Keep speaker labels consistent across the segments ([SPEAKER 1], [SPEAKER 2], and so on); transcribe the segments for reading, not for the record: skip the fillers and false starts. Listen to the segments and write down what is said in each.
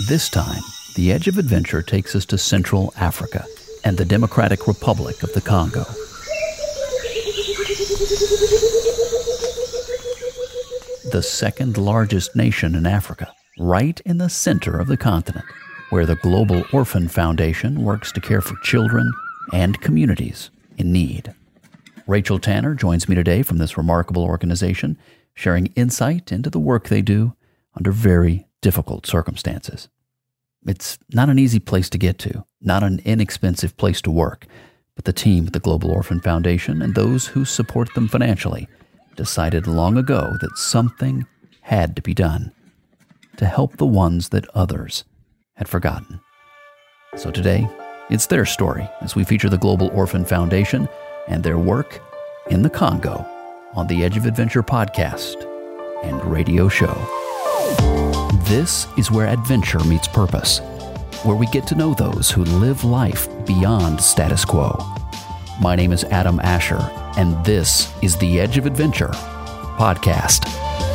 [SPEAKER 1] This time, the Edge of Adventure takes us to Central Africa and the Democratic Republic of the Congo. The second largest nation in Africa, right in the center of the continent, where the Global Orphan Foundation works to care for children and communities in need. Rachel Tanner joins me today from this remarkable organization, sharing insight into the work they do under very difficult circumstances. It's not an easy place to get to, not an inexpensive place to work, but the team at the Global Orphan Foundation and those who support them financially decided long ago that something had to be done to help the ones that others had forgotten. So today, it's their story as we feature the Global Orphan Foundation and their work in the Congo on the Edge of Adventure podcast and radio show. This is where adventure meets purpose, where we get to know those who live life beyond status quo. My name is Adam Asher, and this is the Edge of Adventure podcast.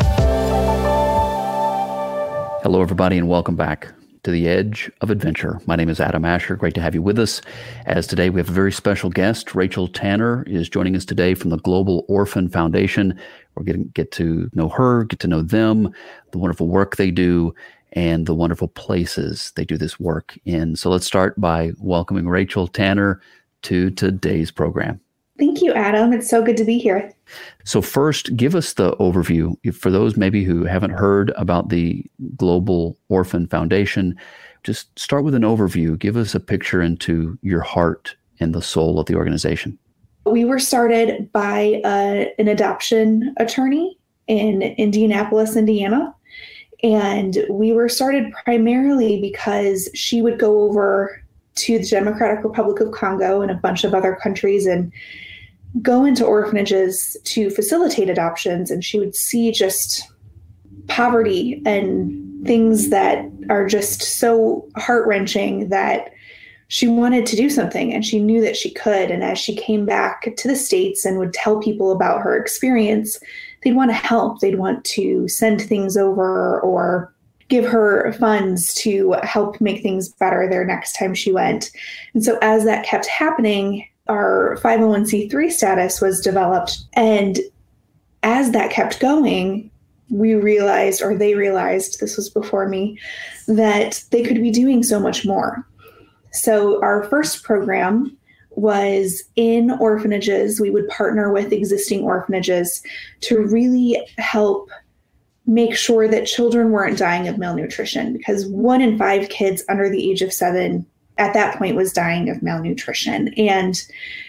[SPEAKER 1] Hello, everybody, and welcome back to the Edge of Adventure. My name is Adam Asher. Great to have you with us. As today we have a very special guest. Rachel Tanner is joining us today from the Global Orphan Foundation. We're going to get to know her, get to know them, the wonderful work they do, and the wonderful places they do this work in. So let's start by welcoming Rachel Tanner to today's program.
[SPEAKER 2] Thank you, Adam. It's so good to be here.
[SPEAKER 1] So first, give us the overview for those maybe who haven't heard about the Global Orphan Foundation. Just start with an overview. Give us a picture into your heart and the soul of the organization.
[SPEAKER 2] We were started by an adoption attorney in Indianapolis, Indiana. And we were started primarily because she would go over to the Democratic Republic of Congo and a bunch of other countries and go into orphanages to facilitate adoptions. And she would see just poverty and things that are just so heart-wrenching that she wanted to do something, and she knew that she could. And as she came back to the States and would tell people about her experience, they'd want to help. They'd want to send things over or give her funds to help make things better there next time she went. And so as that kept happening, our 501c3 status was developed. And as that kept going, we realized, or they realized, this was before me, that they could be doing so much more. So our first program was in orphanages. We would partner with existing orphanages to really help make sure that children weren't dying of malnutrition, because 1 in 5 kids under the age of 7 at that point was dying of malnutrition. And,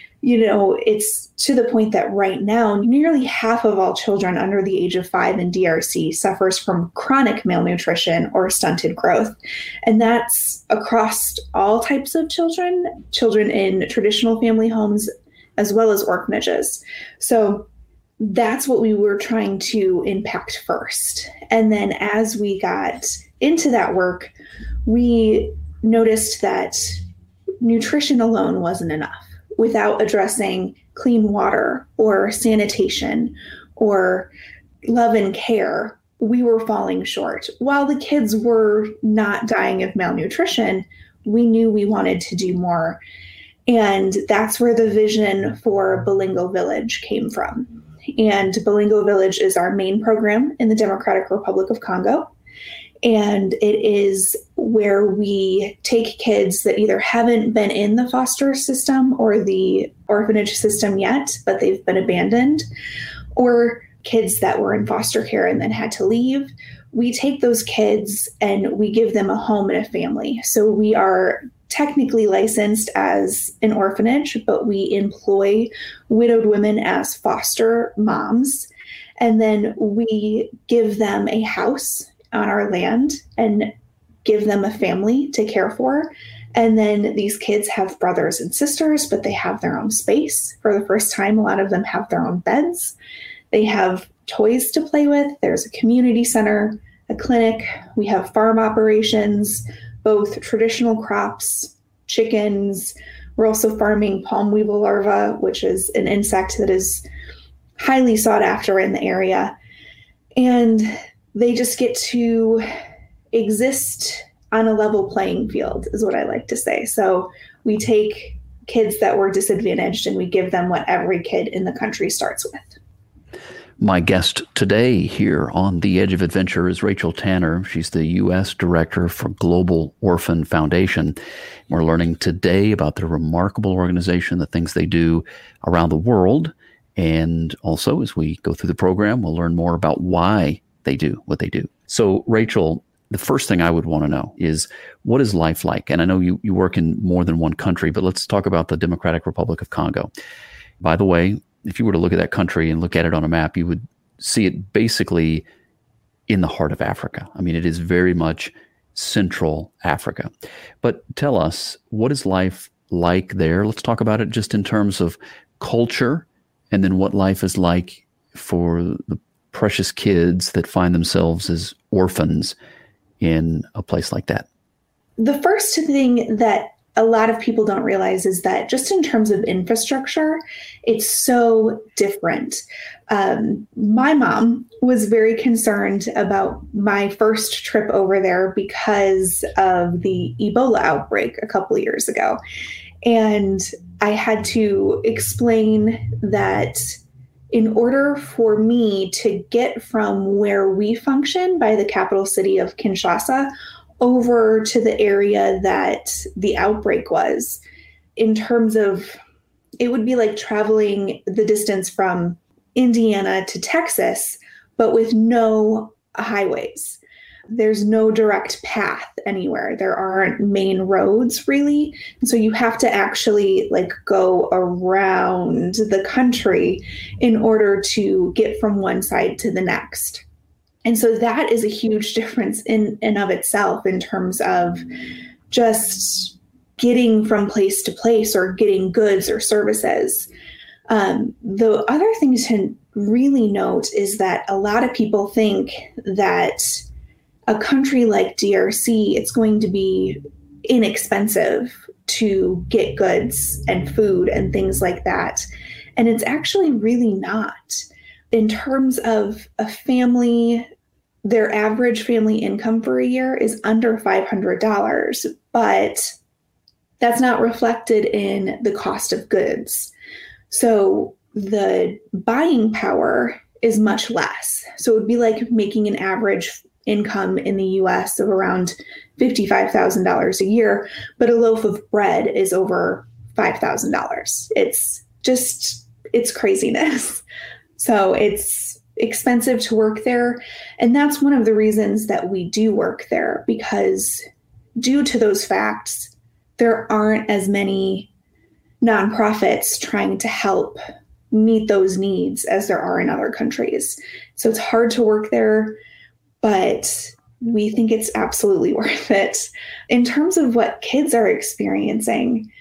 [SPEAKER 2] it's to the point that right now, nearly half of all children under the age of 5 in DRC suffers from chronic malnutrition or stunted growth. And that's across all types of children in traditional family homes, as well as orphanages. So that's what we were trying to impact first. And then as we got into that work, we noticed that nutrition alone wasn't enough without addressing clean water or sanitation or love and care. We were falling short. While the kids were not dying of malnutrition, we knew we wanted to do more. And that's where the vision for Bolingo Village came from. And Bolingo Village is our main program in the Democratic Republic of Congo. And it is where we take kids that either haven't been in the foster system or the orphanage system yet, but they've been abandoned, or kids that were in foster care and then had to leave. We take those kids and we give them a home and a family. So we are technically licensed as an orphanage, but we employ widowed women as foster moms. And then we give them a house on our land and give them a family to care for. And then these kids have brothers and sisters, but they have their own space. For the first time, a lot of them have their own beds. They have toys to play with. There's a community center, a clinic. We have farm operations, both traditional crops, chickens. We're also farming palm weevil larvae, which is an insect that is highly sought after in the area. And they just get to exist on a level playing field, is what I like to say. So we take kids that were disadvantaged and we give them what every kid in the country starts with.
[SPEAKER 1] My guest today here on The Edge of Adventure is Rachel Tanner. She's the U.S. Director for Global Orphan Foundation. We're learning today about their remarkable organization, the things they do around the world. And also, as we go through the program, we'll learn more about why they do what they do. So, Rachel, the first thing I would want to know is, what is life like? And I know you work in more than one country, but let's talk about the Democratic Republic of Congo. By the way, if you were to look at that country and look at it on a map, you would see it basically in the heart of Africa. I mean, it is very much Central Africa. But tell us, what is life like there? Let's talk about it just in terms of culture, and then what life is like for the precious kids that find themselves as orphans in a place like that.
[SPEAKER 2] The first thing that a lot of people don't realize is that just in terms of infrastructure, it's so different. My mom was very concerned about my first trip over there because of the Ebola outbreak a couple of years ago. And I had to explain that in order for me to get from where we function by the capital city of Kinshasa over to the area that the outbreak was, in terms of, it would be like traveling the distance from Indiana to Texas, but with no highways. There's no direct path anywhere. There aren't main roads really. And so you have to actually like go around the country in order to get from one side to the next. And so that is a huge difference in and of itself in terms of just getting from place to place or getting goods or services. The other thing to really note is that a lot of people think that a country like DRC, it's going to be inexpensive to get goods and food and things like that. And it's actually really not. In terms of a family, their average family income for a year is under $500, but that's not reflected in the cost of goods. So the buying power is much less. So it would be like making an average income in the US of around $55,000 a year, but a loaf of bread is over $5,000. It's craziness. So it's expensive to work there. And that's one of the reasons that we do work there, because due to those facts, there aren't as many nonprofits trying to help meet those needs as there are in other countries. So it's hard to work there, but we think it's absolutely worth it. In terms of what kids are experiencing,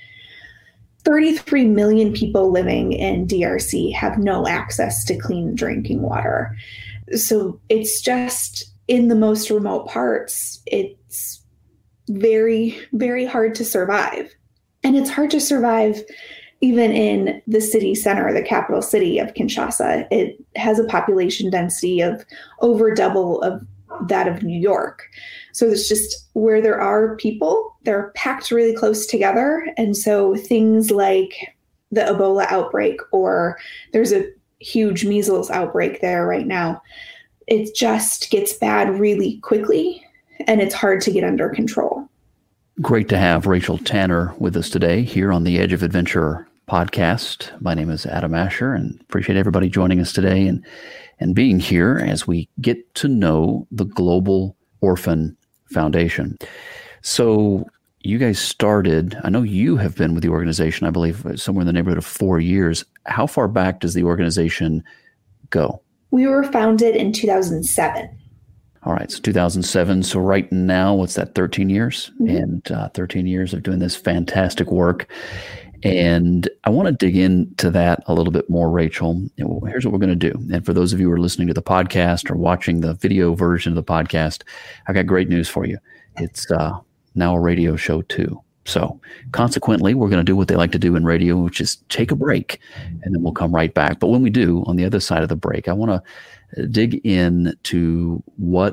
[SPEAKER 2] 33 million people living in DRC have no access to clean drinking water. So it's just in the most remote parts, it's very, very hard to survive. And it's hard to survive even in the city center, the capital city of Kinshasa. It has a population density of over double of that of New York. So it's just where there are people, they're packed really close together. And so things like the Ebola outbreak, or there's a huge measles outbreak there right now, it just gets bad really quickly and it's hard to get under control.
[SPEAKER 1] Great to have Rachel Tanner with us today here on the Edge of Adventure podcast. My name is Adam Asher, and appreciate everybody joining us today and being here as we get to know the Global Orphan Foundation. So you guys started, I know you have been with the organization, I believe, somewhere in the neighborhood of 4 years. How far back does the organization go?
[SPEAKER 2] We were founded in 2007.
[SPEAKER 1] All right, so 2007. So right now, what's that, 13 years? Mm-hmm. And 13 years of doing this fantastic work. And I want to dig into that a little bit more, Rachel. Here's what we're going to do. And for those of you who are listening to the podcast or watching the video version of the podcast, I've got great news for you. It's now a radio show too. So consequently, we're going to do what they like to do in radio, which is take a break, and then we'll come right back. But when we do, on the other side of the break, I want to dig into what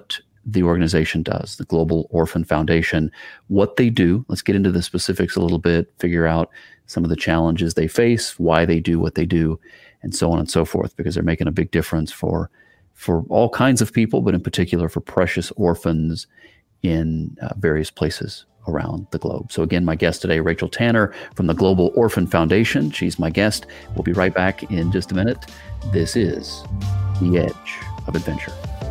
[SPEAKER 1] the organization does, the Global Orphan Foundation, what they do. Let's get into the specifics a little bit, figure out some of the challenges they face, why they do what they do, and so on and so forth, because they're making a big difference for all kinds of people, but in particular for precious orphans in various places around the globe. So again, my guest today, Rachel Tanner from the Global Orphan Foundation. She's my guest. We'll be right back in just a minute. This is The Edge of Adventure.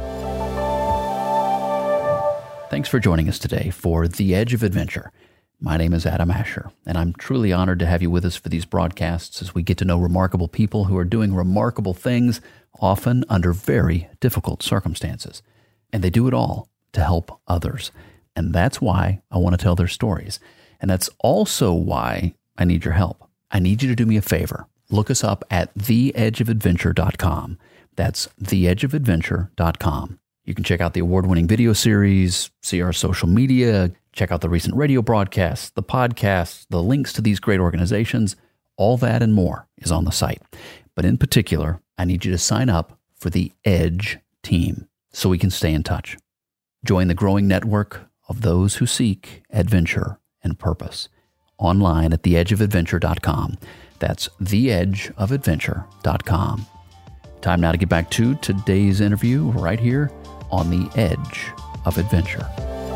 [SPEAKER 1] Thanks for joining us today for The Edge of Adventure. My name is Adam Asher, and I'm truly honored to have you with us for these broadcasts as we get to know remarkable people who are doing remarkable things, often under very difficult circumstances. And they do it all to help others. And that's why I want to tell their stories. And that's also why I need your help. I need you to do me a favor. Look us up at theedgeofadventure.com. That's theedgeofadventure.com. You can check out the award-winning video series, see our social media, check out the recent radio broadcasts, the podcasts, the links to these great organizations. All that and more is on the site. But in particular, I need you to sign up for the Edge team so we can stay in touch. Join the growing network of those who seek adventure and purpose online at theedgeofadventure.com. That's theedgeofadventure.com. Time now to get back to today's interview right here on The Edge of Adventure.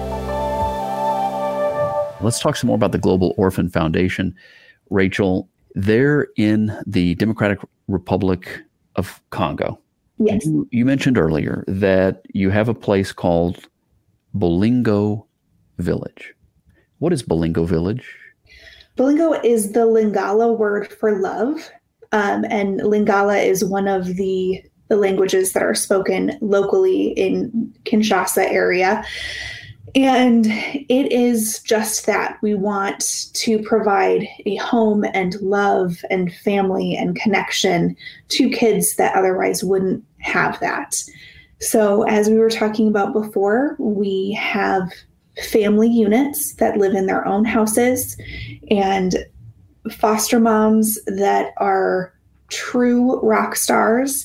[SPEAKER 1] Let's talk some more about the Global Orphan Foundation. Rachel, they're in the Democratic Republic of Congo.
[SPEAKER 2] Yes.
[SPEAKER 1] You mentioned earlier that you have a place called Bolingo Village. What is Bolingo Village?
[SPEAKER 2] Bolingo is the Lingala word for love. And Lingala is one of the languages that are spoken locally in Kinshasa area. And it is just that. We want to provide a home and love and family and connection to kids that otherwise wouldn't have that. So as we were talking about before, we have family units that live in their own houses and foster moms that are true rock stars.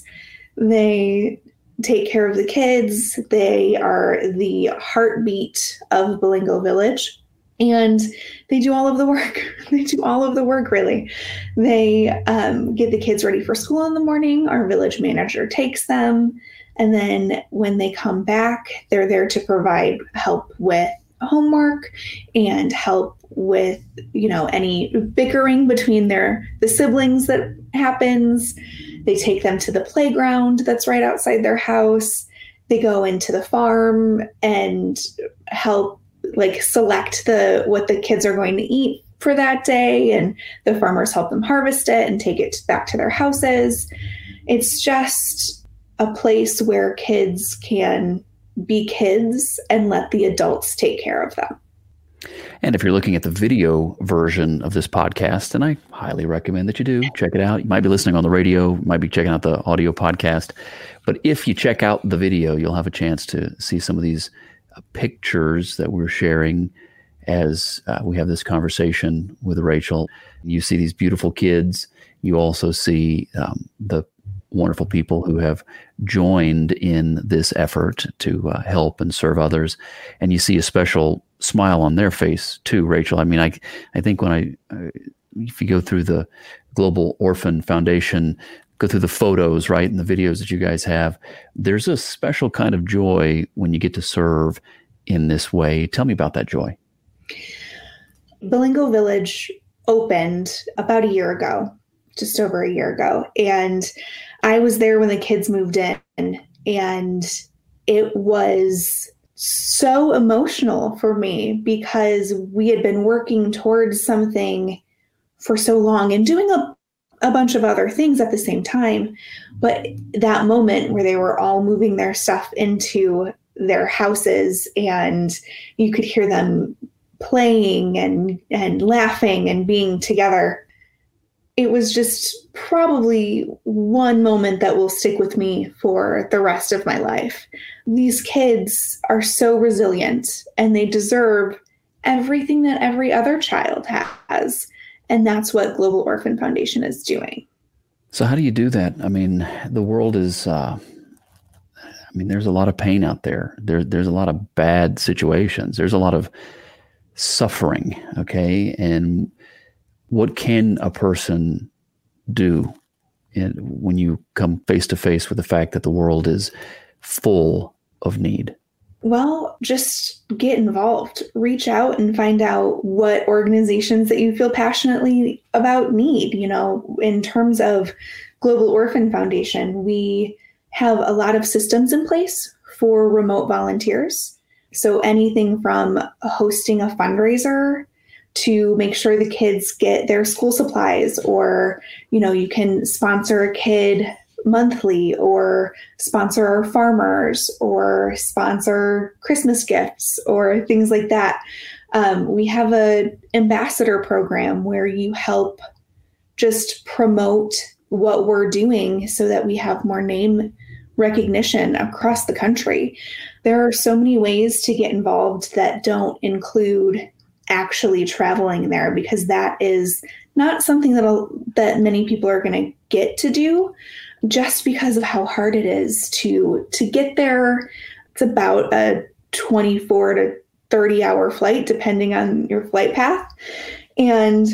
[SPEAKER 2] They take care of the kids. They are the heartbeat of Bolingo Village. And they do all of the work. They do all of the work, really. They get the kids ready for school in the morning. Our village manager takes them. And then when they come back, they're there to provide help with homework and help with, any bickering between the siblings that happens. They take them to the playground that's right outside their house. They go into the farm and help select what the kids are going to eat for that day. And the farmers help them harvest it and take it back to their houses. It's just a place where kids can be kids and let the adults take care of them.
[SPEAKER 1] And if you're looking at the video version of this podcast, and I highly recommend that you do, check it out. You might be listening on the radio, might be checking out the audio podcast. But if you check out the video, you'll have a chance to see some of these pictures that we're sharing as we have this conversation with Rachel. You see these beautiful kids. You also see the wonderful people who have joined in this effort to help and serve others. And you see a special smile on their face too, Rachel. I mean, I think if you go through the Global Orphan Foundation, go through the photos, right, and the videos that you guys have, there's a special kind of joy when you get to serve in this way. Tell me about that joy.
[SPEAKER 2] Bolingo Village opened about a year ago, just over a year ago. And I was there when the kids moved in, and it was so emotional for me because we had been working towards something for so long and doing a bunch of other things at the same time. But that moment where they were all moving their stuff into their houses and you could hear them playing and laughing and being together, it was just probably one moment that will stick with me for the rest of my life. These kids are so resilient and they deserve everything that every other child has. And that's what Global Orphan Foundation is doing.
[SPEAKER 1] So how do you do that? I mean, the world is, I mean, there's a lot of pain out there. There's a lot of bad situations. There's a lot of suffering. Okay. And what can a person do when you come face to face with the fact that the world is full of need?
[SPEAKER 2] Well, just get involved. Reach out and find out what organizations that you feel passionately about need. In terms of Global Orphan Foundation, we have a lot of systems in place for remote volunteers. So anything from hosting a fundraiser to make sure the kids get their school supplies, or, you can sponsor a kid monthly, or sponsor our farmers, or sponsor Christmas gifts, or things like that. We have an ambassador program where you help just promote what we're doing so that we have more name recognition across the country. There are so many ways to get involved that don't include actually traveling there, because that is not something that many people are going to get to do, just because of how hard it is to get there. It's about a 24 to 30 hour flight, depending on your flight path. And,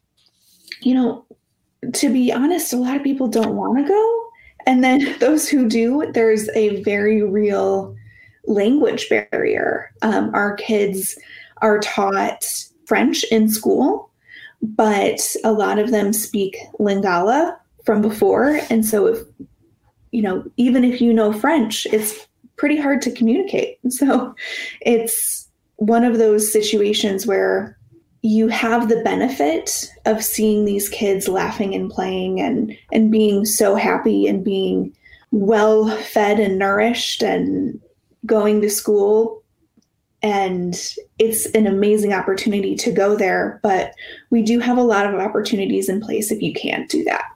[SPEAKER 2] to be honest, a lot of people don't want to go. And then those who do, there's a very real language barrier. Our kids are taught French in school, but a lot of them speak Lingala from before. And so if, even if you know French, it's pretty hard to communicate. So it's one of those situations where you have the benefit of seeing these kids laughing and playing and being so happy and being well fed and nourished and going to school. And it's an amazing opportunity to go there, but we do have a lot of opportunities in place if you can't do that.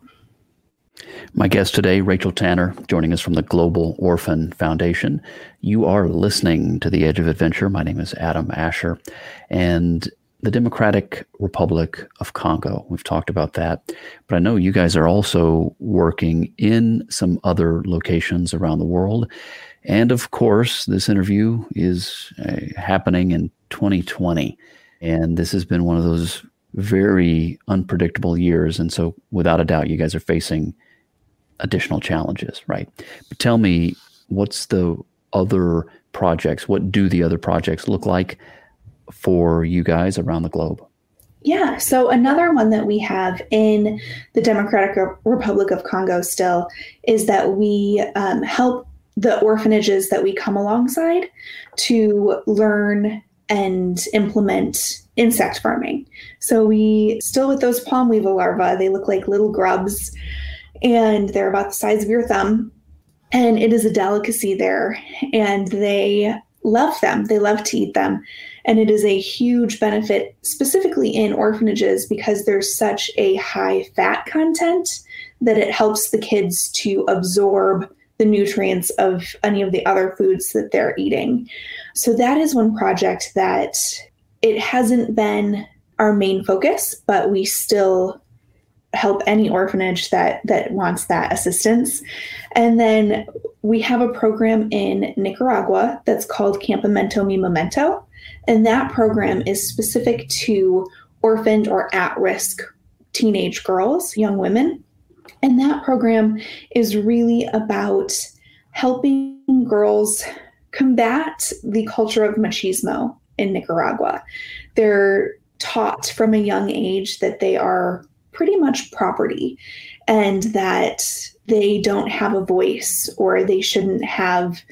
[SPEAKER 1] My guest today, Rachel Tanner, joining us from the Global Orphan Foundation. You are listening to The Edge of Adventure. My name is Adam Asher, and the Democratic Republic of Congo. We've talked about that, but I know you guys are also working in some other locations around the world. And of course, this interview is happening in 2020. And this has been one of those very unpredictable years. And so without a doubt, you guys are facing additional challenges, right? But tell me, what's the other projects? What do the other projects look like for you guys around the globe?
[SPEAKER 2] Yeah, so another one that we have in the Democratic Republic of Congo still is that we help the orphanages that we come alongside to learn and implement insect farming. So we still with those palm weevil larvae, they look like little grubs and they're about the size of your thumb. And it is a delicacy there, and they love them. They love to eat them. And it is a huge benefit, specifically in orphanages, because there's such a high fat content that it helps the kids to absorb the nutrients of any of the other foods that they're eating. So that is one project that it hasn't been our main focus, but we still help any orphanage that wants that assistance. And then we have a program in Nicaragua that's called Campamento Mi Momento. And that program is specific to orphaned or at-risk teenage girls, young women. And that program is really about helping girls combat the culture of machismo in Nicaragua. They're taught from a young age that they are pretty much property and that they don't have a voice or they shouldn't have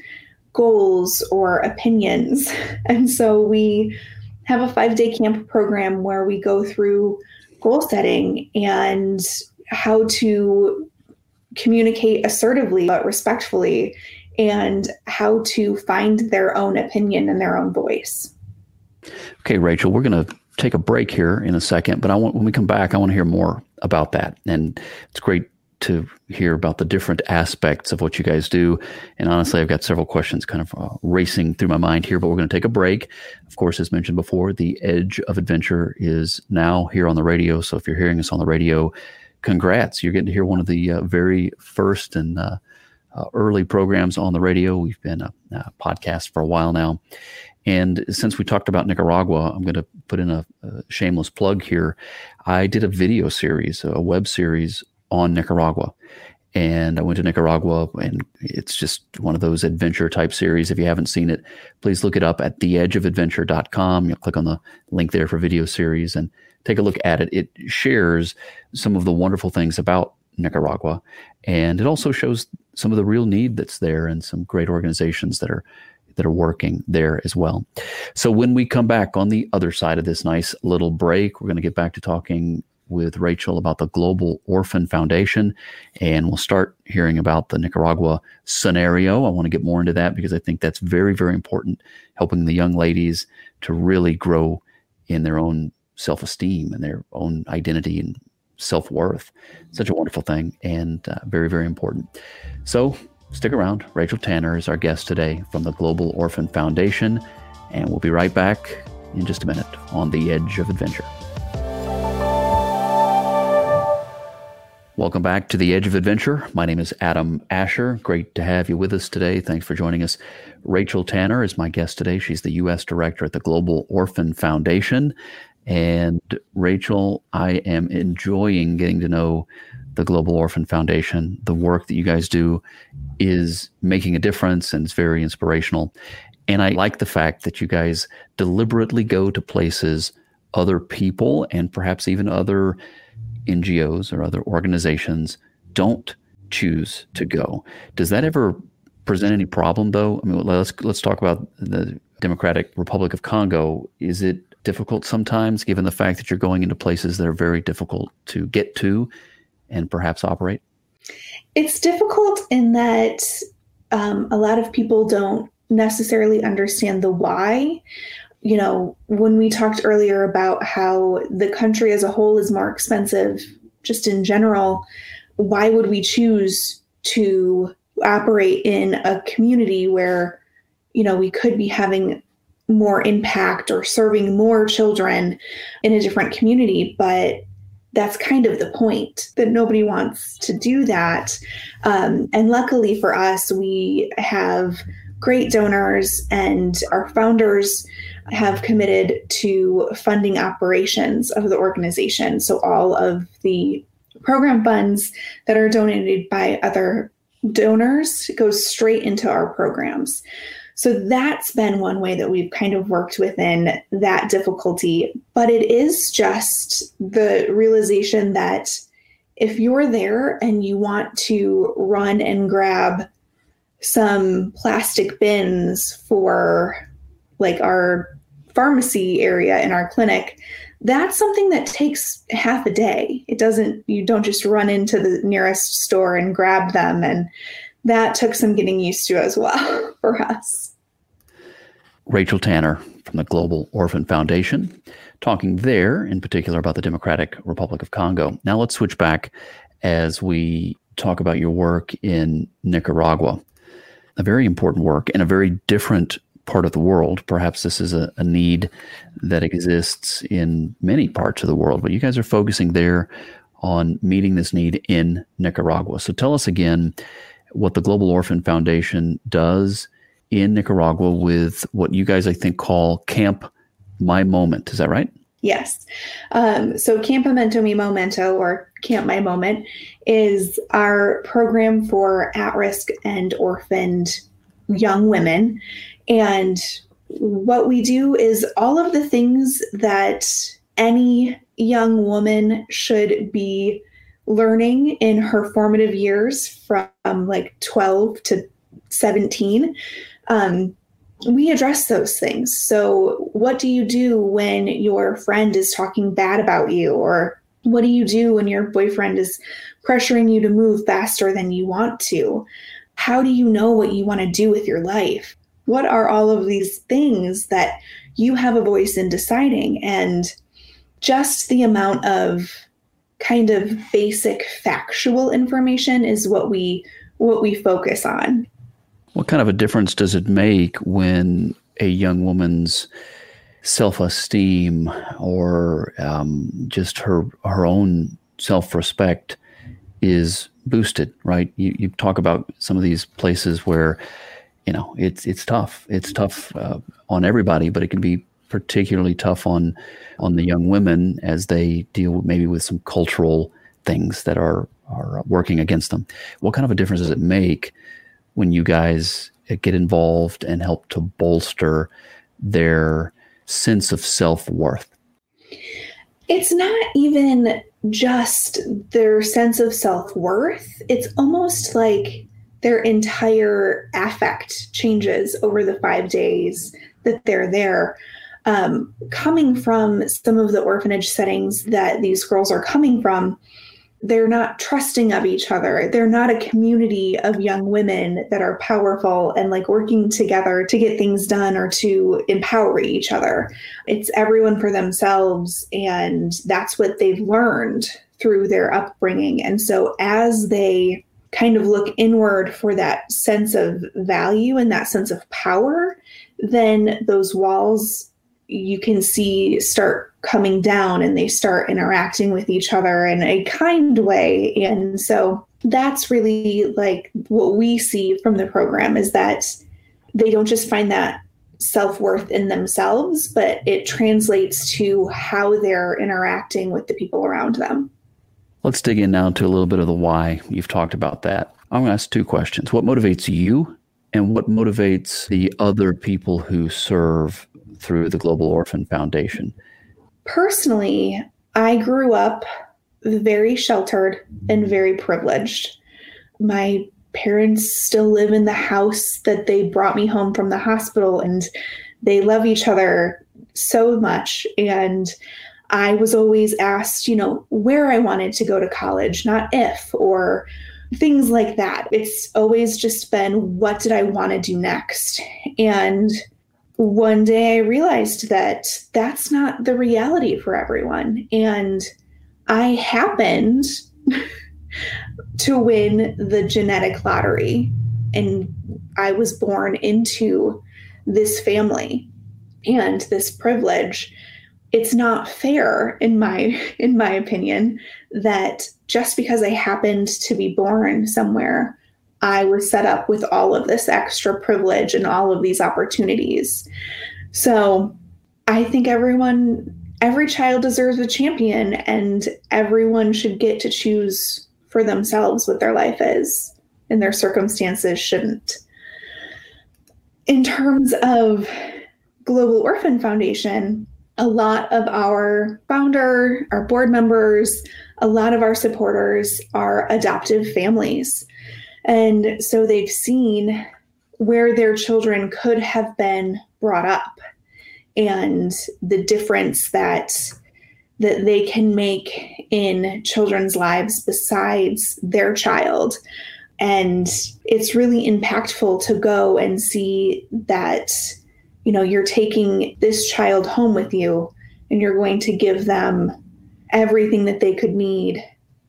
[SPEAKER 2] goals or opinions. And so we have a 5-day camp program where we go through goal setting and how to communicate assertively but respectfully, and how to find their own opinion and their own voice.
[SPEAKER 1] Okay, Rachel, we're going to take a break here in a second, but when we come back, I want to hear more about that. And it's great to hear about the different aspects of what you guys do. And honestly, I've got several questions kind of racing through my mind here, but we're going to take a break. Of course, as mentioned before, The Edge of Adventure is now here on the radio. So if you're hearing us on the radio, congrats. You're getting to hear one of the very first and early programs on the radio. We've been a podcast for a while now. And since we talked about Nicaragua, I'm going to put in a shameless plug here. I did a video series, a web series on Nicaragua. And I went to Nicaragua, and it's just one of those adventure type series. If you haven't seen it, please look it up at theedgeofadventure.com. You'll click on the link there for video series and take a look at it. It shares some of the wonderful things about Nicaragua, and it also shows some of the real need that's there and some great organizations that are working there as well. So when we come back on the other side of this nice little break, we're going to get back to talking with Rachel about the Global Orphan Foundation, and we'll start hearing about the Nicaragua scenario. I want to get more into that because I think that's very, very important, helping the young ladies to really grow in their own self-esteem and their own identity and self-worth. Such a wonderful thing, and very, very important. So stick around. Rachel Tanner is our guest today from the Global Orphan Foundation, and we'll be right back in just a minute on The Edge of Adventure. Welcome back to The Edge of Adventure. My name is Adam Asher. Great to have you with us today. Thanks for joining us. Rachel Tanner is my guest today. She's the U.S. Director at the Global Orphan Foundation. And Rachel, I am enjoying getting to know the Global Orphan Foundation. The work that you guys do is making a difference, and it's very inspirational. And I like the fact that you guys deliberately go to places other people and perhaps even other NGOs or other organizations don't choose to go. Does that ever present any problem, though? I mean, let's talk about the Democratic Republic of Congo. Is it difficult sometimes, given the fact that you're going into places that are very difficult to get to and perhaps operate?
[SPEAKER 2] It's difficult in that a lot of people don't necessarily understand the why. You know, when we talked earlier about how the country as a whole is more expensive, just in general, why would we choose to operate in a community where, you know, we could be having more impact or serving more children in a different community? But that's kind of the point, that nobody wants to do that. And luckily for us, we have great donors, and our founders have committed to funding operations of the organization. So all of the program funds that are donated by other donors goes straight into our programs. So that's been one way that we've kind of worked within that difficulty. But it is just the realization that if you're there and you want to run and grab some plastic bins for like our pharmacy area in our clinic, that's something that takes half a day. You don't just run into the nearest store and grab them. And that took some getting used to as well for us.
[SPEAKER 1] Rachel Tanner from the Global Orphan Foundation, talking there in particular about the Democratic Republic of Congo. Now let's switch back as we talk about your work in Nicaragua. A very important work in a very different part of the world. Perhaps this is a need that exists in many parts of the world, but you guys are focusing there on meeting this need in Nicaragua. So tell us again what the Global Orphan Foundation does in Nicaragua with what you guys, I think, call Camp My Moment. Is that right?
[SPEAKER 2] Yes. So Campamento Mi Momento, or Camp My Moment, is our program for at-risk and orphaned young women. And what we do is all of the things that any young woman should be learning in her formative years from like 12 to 17. We address those things. So what do you do when your friend is talking bad about you? Or what do you do when your boyfriend is pressuring you to move faster than you want to? How do you know what you want to do with your life? What are all of these things that you have a voice in deciding? And just the amount of kind of basic factual information is what we focus on.
[SPEAKER 1] What kind of a difference does it make when a young woman's self-esteem or just her own self-respect is boosted, right? You talk about some of these places where, it's tough. It's tough on everybody, but it can be particularly tough on the young women as they deal maybe with some cultural things that are working against them. What kind of a difference does it make when you guys get involved and help to bolster their sense of self-worth?
[SPEAKER 2] It's not even just their sense of self-worth. It's almost like their entire affect changes over the 5 days that they're there. Coming from some of the orphanage settings that these girls are coming from, they're not trusting of each other. They're not a community of young women that are powerful and like working together to get things done or to empower each other. It's everyone for themselves, and that's what they've learned through their upbringing. And so as they kind of look inward for that sense of value and that sense of power, then those walls you can see start coming down and they start interacting with each other in a kind way. And so that's really like what we see from the program, is that they don't just find that self-worth in themselves, but it translates to how they're interacting with the people around them.
[SPEAKER 1] Let's dig in now to a little bit of the why. You've talked about that. I'm going to ask two questions. What motivates you, and what motivates the other people who serve through the Global Orphan Foundation?
[SPEAKER 2] Personally, I grew up very sheltered and very privileged. My parents still live in the house that they brought me home from the hospital, and they love each other so much. And I was always asked, where I wanted to go to college, not if, or things like that. It's always just been, what did I want to do next? And one day I realized that that's not the reality for everyone. And I happened to win the genetic lottery, and I was born into this family and this privilege. It's not fair, in my opinion, that just because I happened to be born somewhere, I was set up with all of this extra privilege and all of these opportunities. So I think every child deserves a champion, and everyone should get to choose for themselves what their life is, and their circumstances shouldn't. In terms of Global Orphan Foundation, a lot of our founder, our board members, a lot of our supporters are adoptive families. And so they've seen where their children could have been brought up and the difference that they can make in children's lives besides their child. And it's really impactful to go and see that you're taking this child home with you and you're going to give them everything that they could need,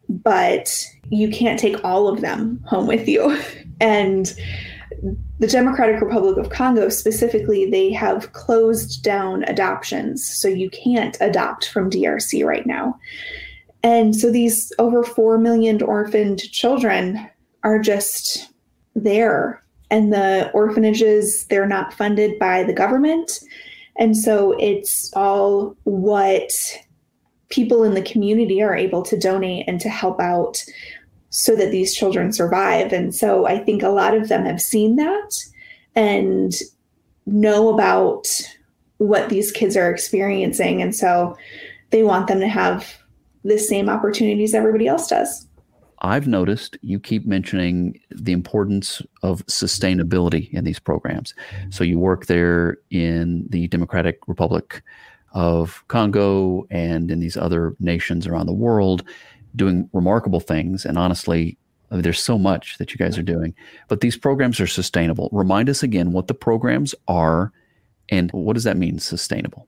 [SPEAKER 2] but you can't take all of them home with you. And the Democratic Republic of Congo specifically, they have closed down adoptions. So you can't adopt from DRC right now. And so these over 4 million orphaned children are just there. And the orphanages, they're not funded by the government. And so it's all what people in the community are able to donate and to help out so that these children survive. And so I think a lot of them have seen that and know about what these kids are experiencing. And so they want them to have the same opportunities everybody else does.
[SPEAKER 1] I've noticed you keep mentioning the importance of sustainability in these programs. So you work there in the Democratic Republic of Congo and in these other nations around the world, doing remarkable things. And honestly, there's so much that you guys are doing, but these programs are sustainable. Remind us again what the programs are and what does that mean, sustainable?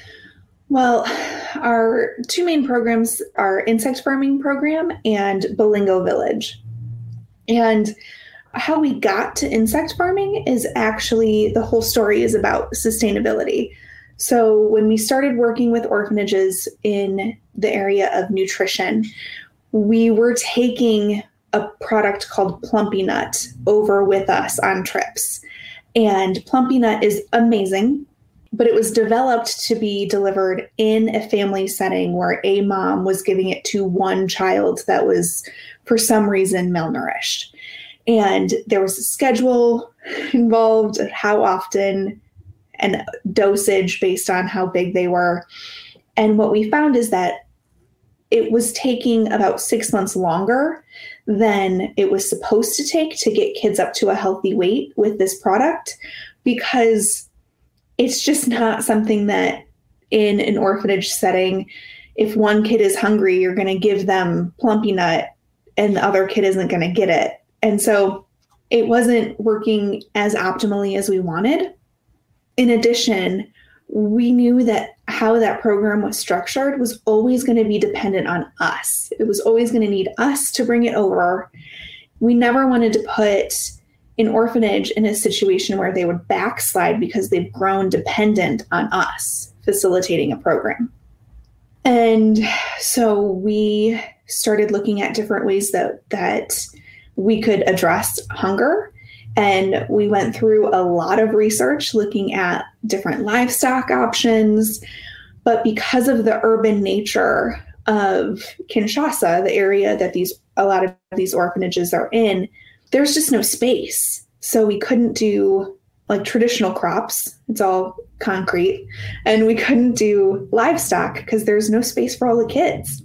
[SPEAKER 2] Well, our two main programs are Insect Farming Program and Bolingo Village. And how we got to insect farming is actually, the whole story is about sustainability. So when we started working with orphanages in the area of nutrition, we were taking a product called Plumpy Nut over with us on trips. And Plumpy Nut is amazing, but it was developed to be delivered in a family setting where a mom was giving it to one child that was, for some reason, malnourished. And there was a schedule involved, how often, and dosage based on how big they were. And what we found is that it was taking about 6 months longer than it was supposed to take to get kids up to a healthy weight with this product, because it's just not something that in an orphanage setting, if one kid is hungry, you're going to give them Plumpy Nut and the other kid isn't going to get it. And so it wasn't working as optimally as we wanted. In addition, we knew that how that program was structured was always going to be dependent on us. It was always going to need us to bring it over. We never wanted to put an orphanage in a situation where they would backslide because they've grown dependent on us facilitating a program. And so we started looking at different ways that we could address hunger. And we went through a lot of research looking at different livestock options. But because of the urban nature of Kinshasa, the area that a lot of these orphanages are in, there's just no space. So we couldn't do like traditional crops. It's all concrete. And we couldn't do livestock because there's no space for all the kids.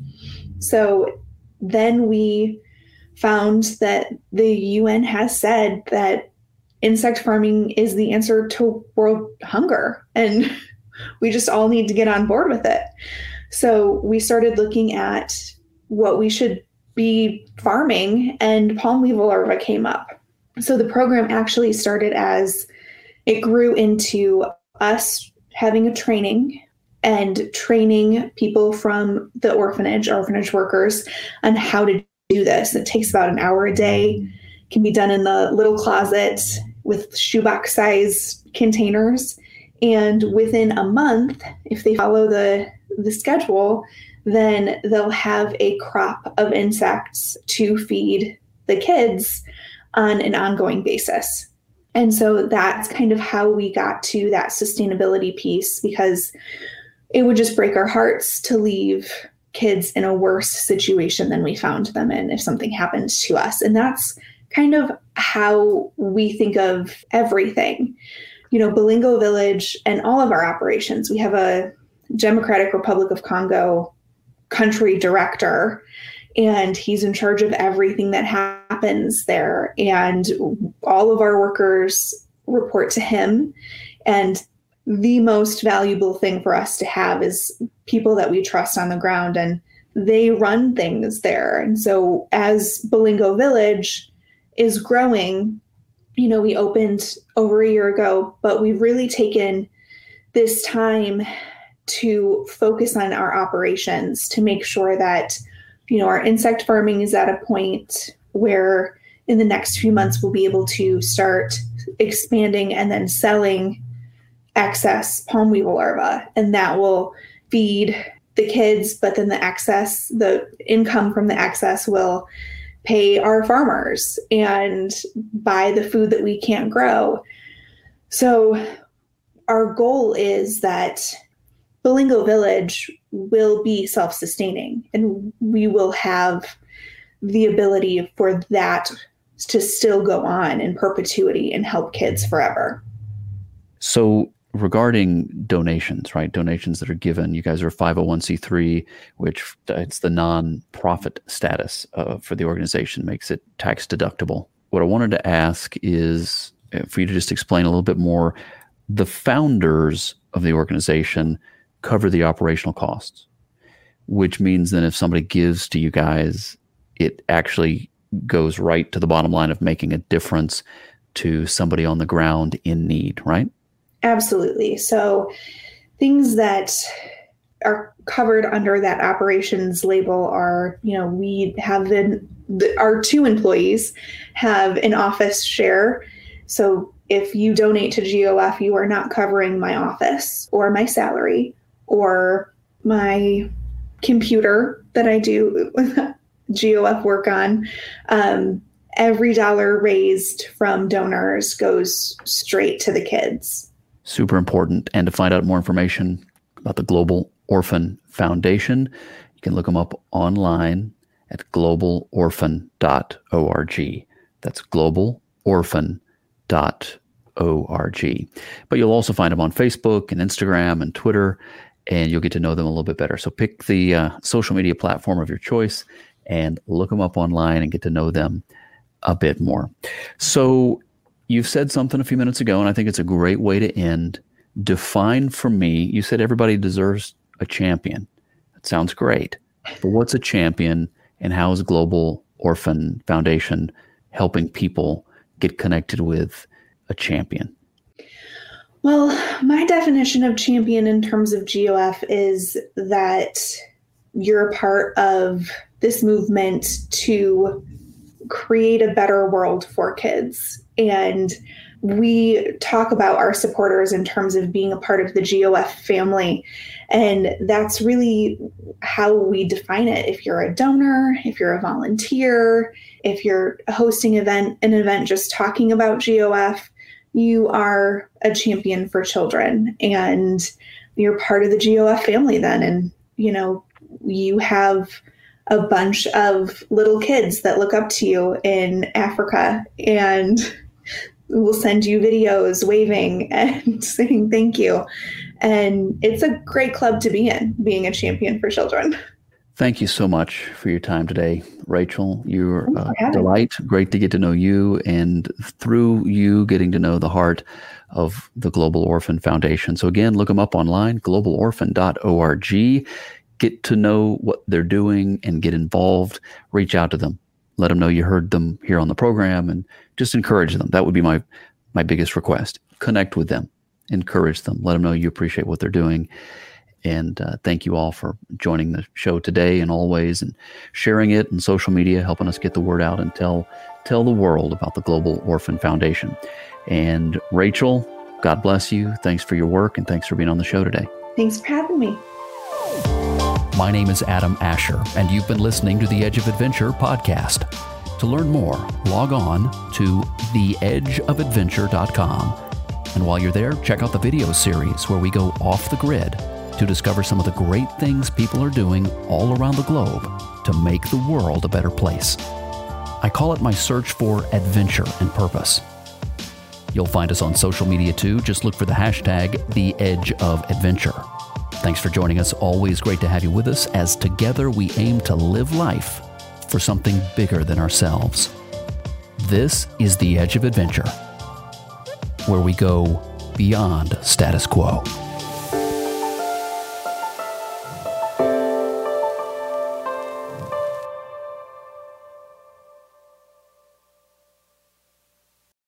[SPEAKER 2] So then we found that the UN has said that insect farming is the answer to world hunger, and we just all need to get on board with it. So we started looking at what we should be farming, and palm weevil larvae came up. So the program actually started as it grew into us having a training and training people from the orphanage workers on how to do this. It takes about an hour a day, can be done in the little closet with shoebox size containers. And within a month, if they follow the schedule, then they'll have a crop of insects to feed the kids on an ongoing basis. And so that's kind of how we got to that sustainability piece, because it would just break our hearts to leave kids in a worse situation than we found them in if something happened to us. And that's kind of how we think of everything. You know, Bolingo Village and all of our operations, we have a Democratic Republic of Congo country director, and he's in charge of everything that happens there. And all of our workers report to him. And the most valuable thing for us to have is people that we trust on the ground, and they run things there. And so as Bolingo Village is growing, you know, we opened over a year ago, but we've really taken this time to focus on our operations to make sure that, you know, our insect farming is at a point where in the next few months we'll be able to start expanding and then selling excess palm weevil larvae, and that will feed the kids, but then the income from the excess will pay our farmers and buy the food that we can't grow. So our goal is that Bolingo Village will be self-sustaining, and we will have the ability for that to still go on in perpetuity and help kids forever.
[SPEAKER 1] So regarding donations, right? Donations that are given, you guys are 501c3, which it's the non-profit status for the organization, makes it tax deductible. What I wanted to ask is for you to just explain a little bit more. The founders of the organization cover the operational costs, which means then if somebody gives to you guys, it actually goes right to the bottom line of making a difference to somebody on the ground in need, right?
[SPEAKER 2] Absolutely. So things that are covered under that operations label are, you know, we have our 2 employees have an office share. So if you donate to GOF, you are not covering my office or my salary or my computer that I do GOF work on. Every dollar raised from donors goes straight to the kids.
[SPEAKER 1] Super important. And to find out more information about the Global Orphan Foundation, you can look them up online at globalorphan.org. That's globalorphan.org. But you'll also find them on Facebook and Instagram and Twitter, and you'll get to know them a little bit better. So pick the social media platform of your choice and look them up online and get to know them a bit more. So you've said something a few minutes ago, and I think it's a great way to end. Define for me, you said everybody deserves a champion. That sounds great. But what's a champion, and how is Global Orphan Foundation helping people get connected with a champion?
[SPEAKER 2] Well, my definition of champion in terms of GOF is that you're a part of this movement to create a better world for kids. And we talk about our supporters in terms of being a part of the GOF family. And that's really how we define it. If you're a donor, if you're a volunteer, if you're hosting an event just talking about GOF, you are a champion for children and you're part of the GOF family then. And, you have a bunch of little kids that look up to you in Africa and will send you videos waving and saying thank you. And it's a great club to be in, being a champion for children.
[SPEAKER 1] Thank you so much for your time today, Rachel. You're a delight. Great to get to know you, and through you getting to know the heart of the Global Orphan Foundation. So again, look them up online, globalorphan.org. Get to know what they're doing and get involved. Reach out to them. Let them know you heard them here on the program, and just encourage them. That would be my biggest request. Connect with them. Encourage them. Let them know you appreciate what they're doing. And thank you all for joining the show today and always, and sharing it in social media, helping us get the word out and tell the world about the Global Orphan Foundation. And Rachel, God bless you. Thanks for your work, and thanks for being on the show today.
[SPEAKER 2] Thanks for having me.
[SPEAKER 1] My name is Adam Asher, and you've been listening to the Edge of Adventure podcast. To learn more, log on to theedgeofadventure.com. And while you're there, check out the video series where we go off the grid to discover some of the great things people are doing all around the globe to make the world a better place. I call it my search for adventure and purpose. You'll find us on social media too. Just look for the hashtag #TheEdgeOfAdventure. Thanks for joining us. Always great to have you with us as together we aim to live life for something bigger than ourselves. This is The Edge of Adventure, where we go beyond status quo.